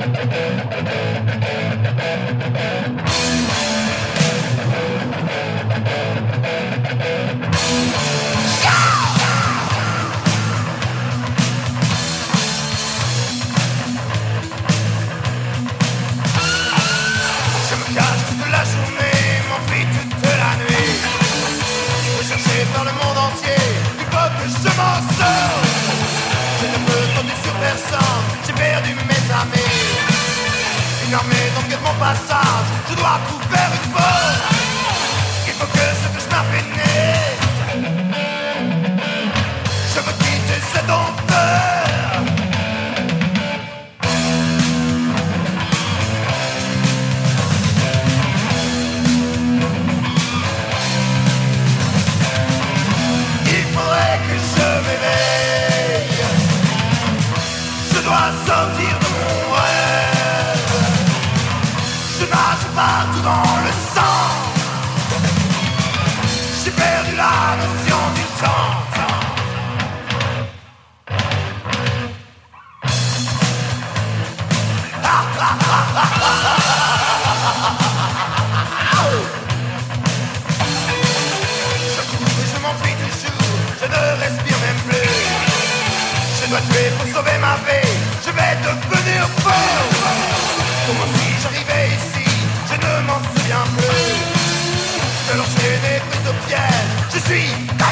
Par le monde entier, il faut que je m'en sorte. Je ne peux compter sur personne, j'ai perdu mes amis. Une armée d'enquête mon passage, je dois tout faire une faute. Il faut que ce que je m'affinisse. Je veux quitter cet enfer. Je dois sortir de mon rêve. Je nage partout dans le sang. J'ai perdu la notion du temps. Je cours et je m'enfuis toujours. Je ne respire même plus. Je dois tuer pour sauver ma vie. Je vais devenir fou. Comment suis-je arrivé ici? Je ne m'en souviens plus. Seul enchaîné, pris au piège. Je suis